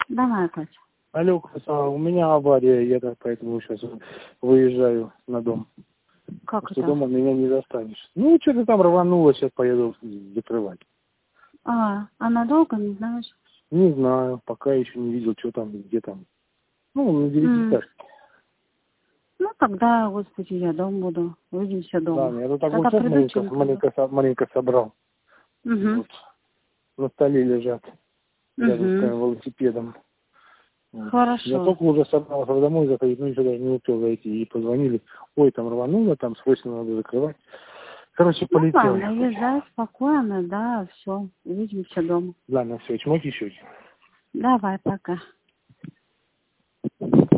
Давай, Катя. Алло, у меня авария, я так поэтому сейчас выезжаю на дом. Как После это? дома меня не достанешь. Ну, что-то там рвануло, сейчас поеду закрывать. А надолго, не знаешь? Не знаю, пока еще не видел, что там, где там. Ну, на 9-этажке. Ну, тогда, господи, я дома буду. Увидимся дома. Да, я тут Тогда огурцов приду чем-то. маленько собрал. Угу. Вот. На столе лежат. Рядом с Угу. твоим велосипедом. Вот. Я Хорошо. только уже собрался домой заходить, но еще даже не успел зайти. И позвонили. Ой, там рвануло, там срочно надо закрывать. Короче, Ну, полетел. ладно, езжай спокойно, да, все. Увидимся дома. Ладно, все, чмоки-щеки. Давай, пока.